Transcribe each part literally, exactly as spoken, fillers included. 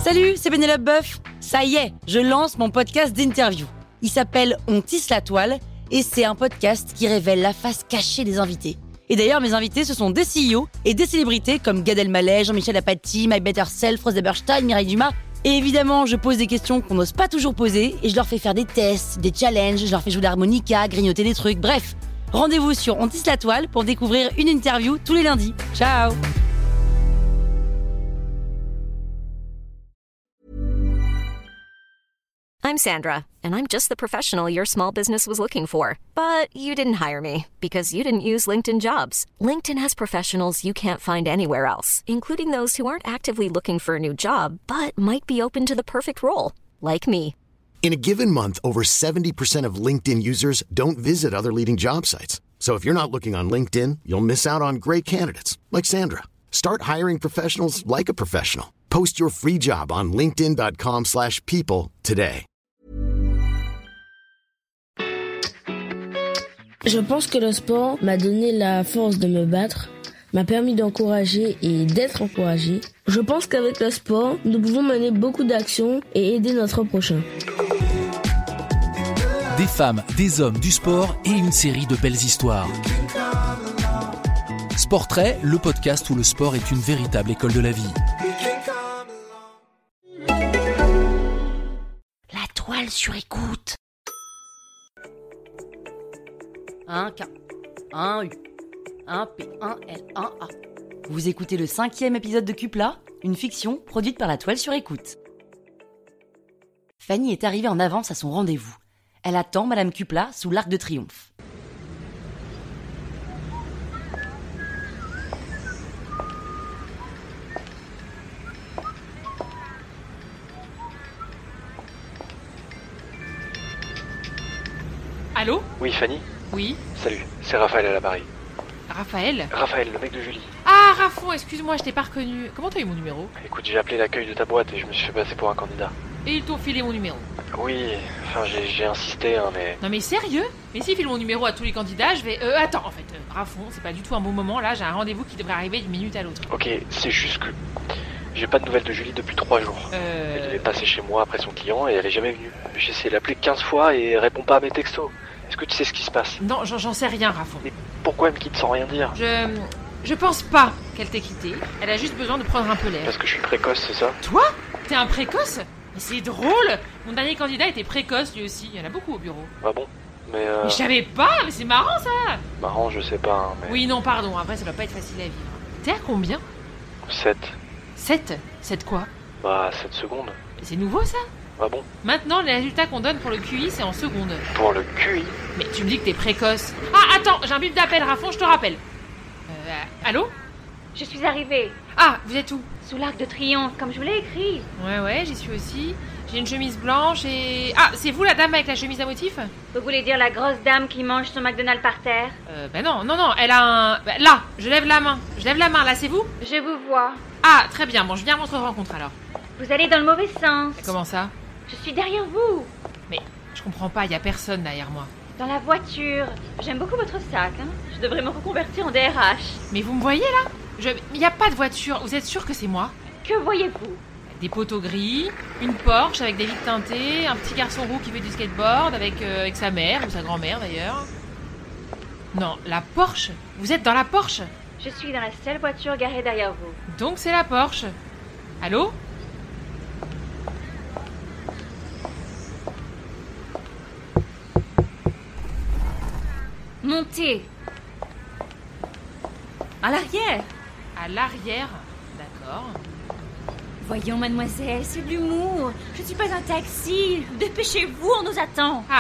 Salut, c'est Pénélope Boeuf. Ça y est, je lance mon podcast d'interview. Il s'appelle On tisse la toile et c'est un podcast qui révèle la face cachée des invités. Et d'ailleurs, mes invités, ce sont des C E O et des célébrités comme Gad Elmaleh, Jean-Michel Apathy, My Better Self, Rose Eberstein, Mireille Dumas. Et évidemment, je pose des questions qu'on n'ose pas toujours poser et je leur fais faire des tests, des challenges, je leur fais jouer d'harmonica, grignoter des trucs, bref. Rendez-vous sur On tisse la toile pour découvrir une interview tous les lundis. Ciao! I'm Sandra, and I'm just the professional your small business was looking for. But you didn't hire me because you didn't use LinkedIn Jobs. LinkedIn has professionals you can't find anywhere else, including those who aren't actively looking for a new job, but might be open to the perfect role, like me. In a given month, over seventy percent of LinkedIn users don't visit other leading job sites. So if you're not looking on LinkedIn, you'll miss out on great candidates like Sandra. Start hiring professionals like a professional. Post your free job on linkedin dot com slash people today. Je pense que le sport m'a donné la force de me battre, m'a permis d'encourager et d'être encouragé. Je pense qu'avec le sport, nous pouvons mener beaucoup d'actions et aider notre prochain. Des femmes, des hommes, du sport et une série de belles histoires. Sportrait, le podcast où le sport est une véritable école de la vie. La toile sur écoute. Un K, un U, un P, un L, un A. Vous écoutez le cinquième épisode de Cupla, une fiction produite par la toile sur écoute. Fanny est arrivée en avance à son rendez-vous. Elle attend Madame Cupla sous l'Arc de Triomphe. Allô ? Oui, Fanny ? Oui. Salut, c'est Raphaël à l'appareil. Raphaël ? Raphaël, le mec de Julie. Ah, Raffon, excuse-moi, je t'ai pas reconnu. Comment t'as eu mon numéro ? Écoute, j'ai appelé l'accueil de ta boîte et je me suis fait passer pour un candidat. Et ils t'ont filé mon numéro ? Oui, enfin j'ai, j'ai insisté, hein, mais... Non mais sérieux ? Mais s'ils filent mon numéro à tous les candidats, je vais... Euh, attends, en fait, euh, Raffon, c'est pas du tout un bon moment, là, j'ai un rendez-vous qui devrait arriver d'une minute à l'autre. Ok, c'est juste que... J'ai pas de nouvelles de Julie depuis trois jours. Euh... Elle devait passer chez moi après son client et elle est jamais venue. J'ai essayé de l'appeler quinze fois et elle répond pas à mes textos. Est-ce que tu sais ce qui se passe ? Non, j'en, j'en sais rien, Raffon. Mais pourquoi elle me quitte sans rien dire ? Je... Je pense pas qu'elle t'ait quitté. Elle a juste besoin de prendre un peu l'air. Parce que je suis précoce, c'est ça ? Toi ? T'es un précoce ? Mais c'est drôle ! Mon dernier candidat était précoce lui aussi. Il y en a beaucoup au bureau. Ah bon ? Mais euh... Mais je savais pas, mais c'est marrant ça ! Marrant, je sais pas, hein, mais... Oui, non, pardon, après ça doit pas être facile à vivre. T'es à combien ? sept. sept ? sept quoi ? Bah, sept secondes. Mais c'est nouveau ça ? Ah bon ? Maintenant, les résultats qu'on donne pour le Q I, c'est en secondes. Pour le Q I ? Mais tu me dis que t'es précoce. Ah, attends, j'ai un bip d'appel, Raffon, je te rappelle. Euh, allô ? Je suis arrivée, Ah, vous êtes où ? sous l'Arc de Triomphe, comme je vous l'ai écrit. Ouais, ouais, j'y suis aussi. J'ai une chemise blanche et... Ah, c'est vous la dame avec la chemise à motif ? Vous voulez dire la grosse dame qui mange son McDonald's par terre ? Euh, bah non, non, non, elle a un... Bah, là, je lève la main. Je lève la main, là, c'est vous ? Je vous vois. Ah, très bien, bon, je viens à votre rencontre alors. Vous allez dans le mauvais sens. Comment ça ? Je suis derrière vous, Mais je comprends pas, y a personne derrière moi. dans la voiture. J'aime beaucoup votre sac, hein. Je devrais me reconvertir en D R H. Mais vous me voyez là ? Je... Il n'y a pas de voiture, vous êtes sûr que c'est moi ? Que voyez-vous ? Des poteaux gris, une Porsche avec des vitres teintées, un petit garçon roux qui fait du skateboard avec, euh, avec sa mère, ou sa grand-mère d'ailleurs. Non, la Porsche ? Vous êtes dans la Porsche ? Je suis dans la seule voiture garée derrière vous. Donc c'est la Porsche. Allô ? Montez. À l'arrière. À l'arrière ? D'accord. Voyons, mademoiselle, c'est de l'humour. Je ne suis pas un taxi. Dépêchez-vous, on nous attend. Ah !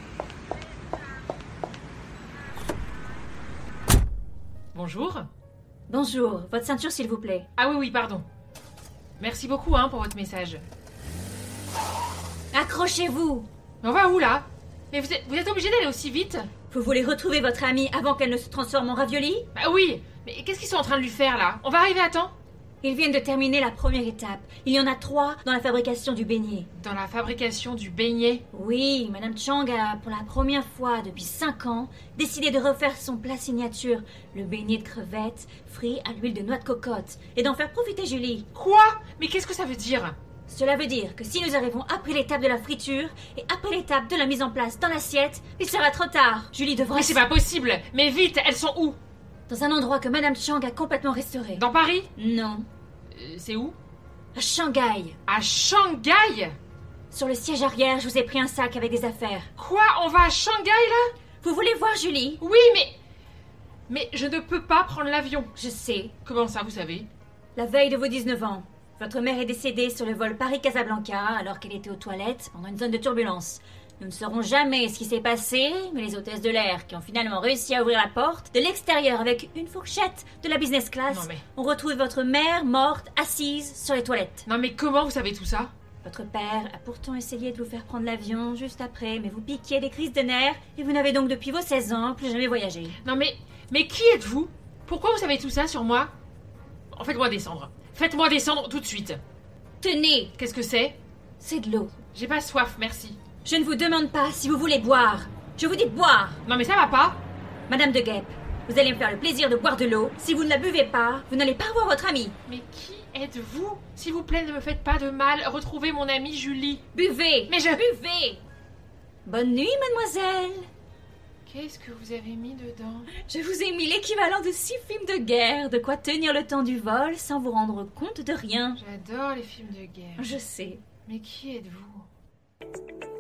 Bonjour. Bonjour, votre ceinture s'il vous plaît. Ah oui, oui, pardon. Merci beaucoup hein, pour votre message. Accrochez-vous. Mais on va où là ? Mais vous êtes, vous êtes obligé d'aller aussi vite ? Vous voulez retrouver votre amie avant qu'elle ne se transforme en ravioli ? Bah oui, mais qu'est-ce qu'ils sont en train de lui faire là ? On va arriver à temps ? Ils viennent de terminer la première étape. Il y en a trois dans la fabrication du beignet. Dans la fabrication du beignet ? Oui, Madame Chang a, pour la première fois depuis cinq ans, décidé de refaire son plat signature, le beignet de crevettes frit à l'huile de noix de cocotte, et d'en faire profiter Julie. Quoi ? Mais qu'est-ce que ça veut dire ? Cela veut dire que si nous arrivons après l'étape de la friture et après l'étape de la mise en place dans l'assiette, il sera trop tard. Julie devra... Mais c'est pas possible. Mais vite, elles sont où? Dans un endroit que Madame Chang a complètement restauré. Dans Paris? Non. Euh, c'est où? À Shanghai. À Shanghai? Sur le siège arrière, je vous ai pris un sac avec des affaires. Quoi? On va à Shanghai, là? Vous voulez voir Julie? Oui, mais... Mais je ne peux pas prendre l'avion. Je sais. Comment ça, vous savez? La veille de vos dix-neuf ans, votre mère est décédée sur le vol Paris-Casablanca alors qu'elle était aux toilettes pendant une zone de turbulence. Nous ne saurons jamais ce qui s'est passé, mais les hôtesses de l'air qui ont finalement réussi à ouvrir la porte de l'extérieur avec une fourchette de la business class Non mais... ont retrouvé votre mère morte, assise sur les toilettes. Non mais comment vous savez tout ça? Votre père a pourtant essayé de vous faire prendre l'avion juste après, mais vous piquiez des crises de nerfs et vous n'avez donc depuis vos seize ans plus jamais voyagé. Non mais... Mais qui êtes-vous? Pourquoi vous savez tout ça sur moi? Faites-moi descendre. Faites-moi descendre tout de suite. Tenez, Qu'est-ce que c'est? c'est de l'eau. J'ai pas soif, merci. Je ne vous demande pas si vous voulez boire. Je vous dis de boire. Non mais ça va pas. Madame de Guêpe, vous allez me faire le plaisir de boire de l'eau. Si vous ne la buvez pas, vous n'allez pas voir votre amie. Mais qui êtes-vous? S'il vous plaît, ne me faites pas de mal. Retrouvez mon amie Julie. Buvez. Mais je... Buvez. Bonne nuit, mademoiselle. Qu'est-ce que vous avez mis dedans? Je vous ai mis l'équivalent de six films de guerre, de quoi tenir le temps du vol sans vous rendre compte de rien. J'adore les films de guerre. Je sais. Mais qui êtes-vous?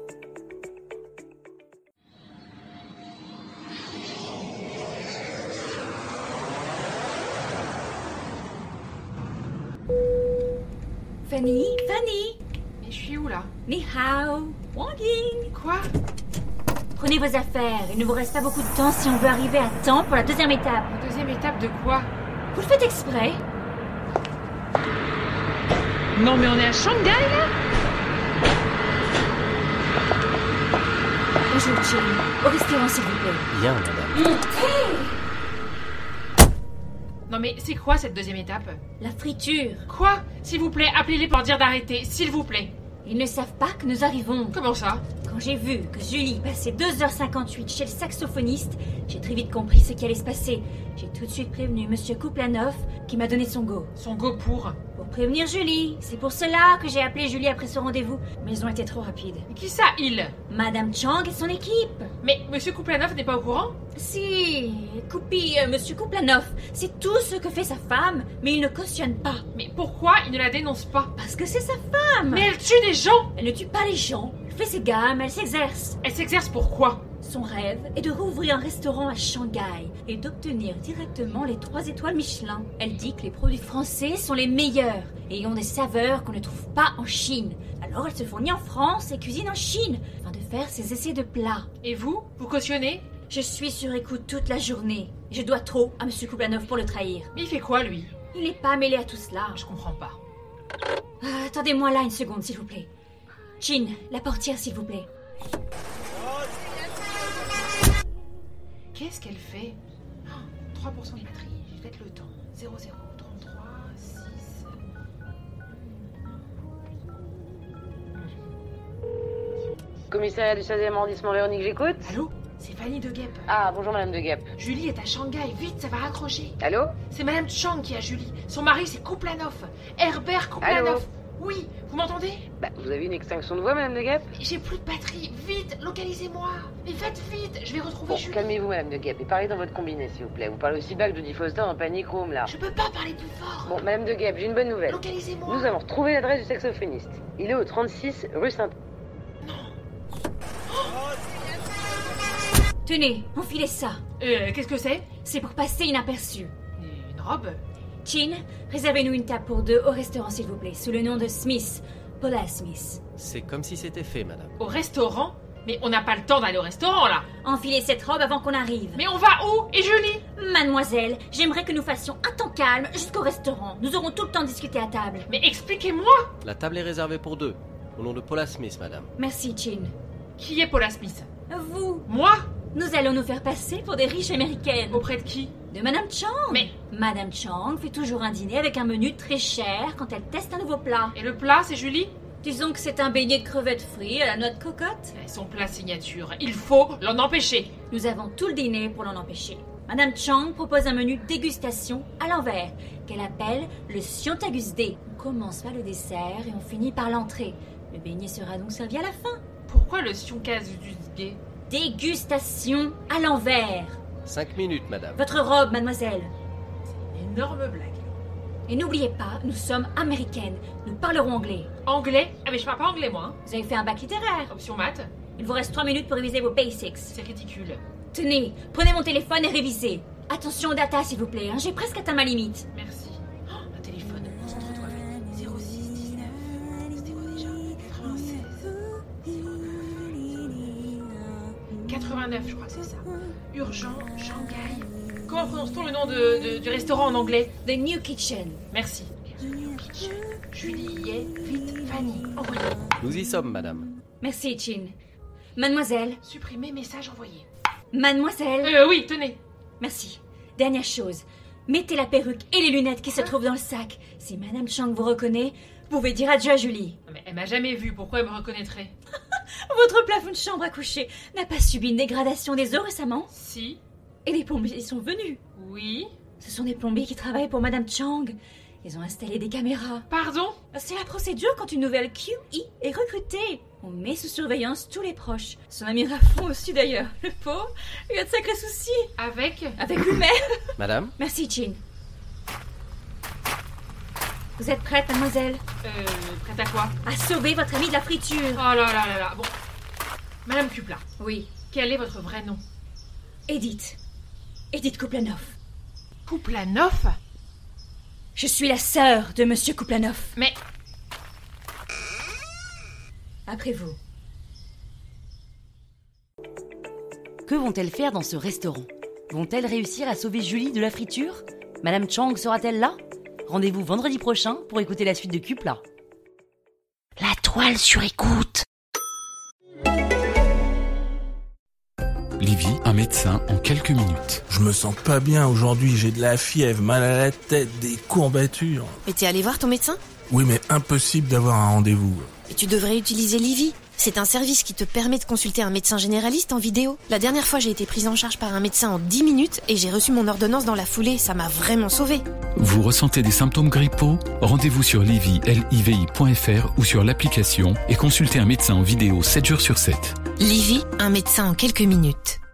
Fanny, Fanny. Mais je suis où là? Ni hao. Wang Ying. Quoi? Prenez vos affaires. Il ne vous reste pas beaucoup de temps si on veut arriver à temps pour la deuxième étape. La deuxième étape de quoi? Vous le faites exprès? Non mais on est à Shanghai là? Bonjour, Jim. Au restaurant, s'il vous plaît. Bien, madame. Non mais c'est quoi cette deuxième étape? La friture. Quoi? S'il vous plaît, appelez-les pour dire d'arrêter, s'il vous plaît. Ils ne savent pas que nous arrivons. Comment ça? Quand j'ai vu que Julie passait deux heures cinquante-huit chez le saxophoniste, j'ai très vite compris ce qui allait se passer. J'ai tout de suite prévenu Monsieur Kouplanov qui m'a donné son go. Son go pour? Pour prévenir Julie. C'est pour cela que j'ai appelé Julie après ce rendez-vous. Mais ils ont été trop rapides. Mais qui ça, il? Madame Chang et son équipe. Mais Monsieur Kouplanov n'est pas au courant? Si, Koupi, euh, Monsieur Kouplanov, c'est tout ce que fait sa femme, mais il ne cautionne pas. Mais pourquoi il ne la dénonce pas? Parce que c'est sa femme. Mais elle tue des gens! Elle ne tue pas les gens. Elle fait ses gammes, elle s'exerce. Elle s'exerce pourquoi? Son rêve est de rouvrir un restaurant à Shanghai et d'obtenir directement les trois étoiles Michelin. Elle dit que les produits français sont les meilleurs et ont des saveurs qu'on ne trouve pas en Chine. Alors elle se fournit en France et cuisine en Chine afin de faire ses essais de plats. Et vous? Vous cautionnez? Je suis sur écoute toute la journée. Je dois trop à Monsieur Kouplanov pour le trahir. Mais il fait quoi, lui? Il n'est pas mêlé à tout cela. Je comprends pas. Ah, attendez-moi là une seconde, s'il vous plaît. Chin, la portière, s'il vous plaît. Qu'est-ce qu'elle fait? Oh, trois pour cent de batterie, j'ai peut-être le temps. zéro zéro trente-trois six... Commissariat du seizième arrondissement, Véronique, j'écoute. Allô? C'est Fanny de Guêpe. Ah, bonjour Madame de Guêpe. Julie est à Shanghai, vite, ça va raccrocher. Allô? C'est Madame Chang qui a Julie. Son mari, c'est Kouplanov. Herbert Kouplanov. Allô? Oui, vous m'entendez? Bah, vous avez une extinction de voix, Madame de Guêpe? J'ai plus de batterie, vite, localisez-moi. Mais faites vite, je vais retrouver Bon, Julie. calmez-vous, Madame de Guêpe, et parlez dans votre combiné, s'il vous plaît. Vous parlez aussi bas que Jodie Foster dans Panic Room, là. Je peux pas parler plus fort. Bon, Madame de Guêpe, j'ai une bonne nouvelle. Localisez-moi. Nous avons retrouvé l'adresse du saxophoniste. Il est au trente-six rue Saint... Tenez, enfilez ça. Euh, qu'est-ce que c'est? C'est pour passer inaperçu. Une robe? Chin, réservez-nous une table pour deux au restaurant, s'il vous plaît, sous le nom de Smith. Paula Smith. C'est comme si c'était fait, madame. Au restaurant? Mais on n'a pas le temps d'aller au restaurant, là. Enfilez cette robe avant qu'on arrive. Mais on va où? Et Julie? Mademoiselle, j'aimerais que nous fassions un temps calme jusqu'au restaurant. Nous aurons tout le temps de discuter à table. Mais expliquez-moi. La table est réservée pour deux, au nom de Paula Smith, madame. Merci, Chin. Qui est Paula Smith? Vous. Moi? Nous allons nous faire passer pour des riches américaines. Auprès de qui? De Madame Chang. Mais... Madame Chang fait toujours un dîner avec un menu très cher quand elle teste un nouveau plat. Et le plat, c'est Julie? Disons que c'est un beignet de crevettes frites à la noix de cocotte. Son plat signature, il faut l'en empêcher. Nous avons tout le dîner pour l'en empêcher. Madame Chang propose un menu dégustation à l'envers, qu'elle appelle le Siontagus D. On commence par le dessert et on finit par l'entrée. Le beignet sera donc servi à la fin. Pourquoi le Siontagus D? Dégustation à l'envers. Cinq minutes, madame. Votre robe, mademoiselle. C'est une énorme blague. Et n'oubliez pas, nous sommes américaines. Nous parlerons anglais. Anglais? Ah mais je parle pas anglais, moi. Hein. Vous avez fait un bac littéraire. Option maths. Il vous reste trois minutes pour réviser vos basics. C'est ridicule. Tenez, prenez mon téléphone et révisez. Attention aux data, s'il vous plaît. Hein, j'ai presque atteint ma limite. Merci. Oh, un téléphone. C'est trop toi, zéro six dix-neuf. C'était quoi déjà? quatre-vingt-seize. quatre-vingt-neuf, je crois que c'est ça. Urgent, Shanghai. Comment prononce-t-on le nom de, de, du restaurant en anglais? The New Kitchen. Merci. The New Kitchen. Julie y est, vite, Fanny, envoyez. Nous y sommes, madame. Merci, Chin. Mademoiselle. Supprimez message envoyé. Mademoiselle. Euh, oui, tenez. Merci. Dernière chose. Mettez la perruque et les lunettes qui se trouvent dans le sac. Si Madame Chang vous reconnaît, vous pouvez dire adieu à Julie. Mais elle m'a jamais vue, pourquoi elle me reconnaîtrait? Votre plafond de chambre à coucher n'a pas subi une dégradation des eaux récemment? Si. Et les plombiers sont venus? Oui. Ce sont des plombiers qui travaillent pour Madame Chang. Ils ont installé des caméras. Pardon? C'est la procédure quand une nouvelle Q I est recrutée. On met sous surveillance tous les proches. Son ami Raffon aussi d'ailleurs. Le pauvre, il a de sacrés soucis. Avec? Avec lui-même. Madame? Merci, Chin. Vous êtes prête, mademoiselle? Euh, prête à quoi? À sauver votre ami de la friture. Oh là là là là, bon. Madame Kupla. Oui. Quel est votre vrai nom? Edith. Edith Kuplanov. Kuplanov? Je suis la sœur de Monsieur Kuplanov. Mais... Après vous. Que vont-elles faire dans ce restaurant? Vont-elles réussir à sauver Julie de la friture? Madame Chang sera-t-elle là? Rendez-vous vendredi prochain pour écouter la suite de Cupla. La toile sur écoute. Livy, un médecin en quelques minutes. Je me sens pas bien aujourd'hui, j'ai de la fièvre, mal à la tête, des courbatures. Mais t'es allé voir ton médecin? Oui, mais impossible d'avoir un rendez-vous. Et tu devrais utiliser Livy. C'est un service qui te permet de consulter un médecin généraliste en vidéo. La dernière fois, j'ai été prise en charge par un médecin en dix minutes et j'ai reçu mon ordonnance dans la foulée. Ça m'a vraiment sauvée. Vous ressentez des symptômes grippaux? Rendez-vous sur livy point f r ou sur l'application et consultez un médecin en vidéo sept jours sur sept. Livy, un médecin en quelques minutes.